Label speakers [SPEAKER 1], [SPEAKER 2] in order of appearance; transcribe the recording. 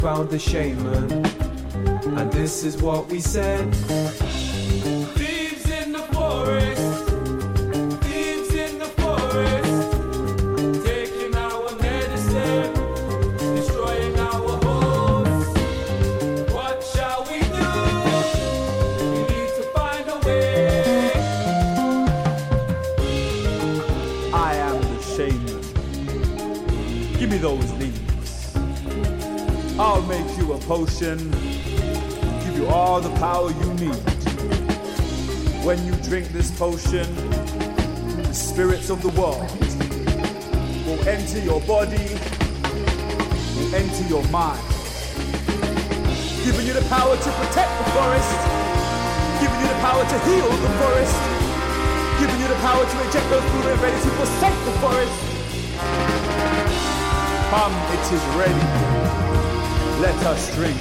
[SPEAKER 1] found the shaman, and this is what we said. Thieves in the forest, thieves in the forest, taking our medicine, destroying our homes. What shall we do? We need to find a way.
[SPEAKER 2] I am the shaman. Give me those leaves. I'll make you a potion, give you all the power you need. When you drink this potion, the spirits of the world will enter your body, will enter your mind, giving you the power to protect the forest, giving you the power to heal the forest, giving you the power to inject those fluid ready to forsake the forest. Come, it is ready. Let us drink.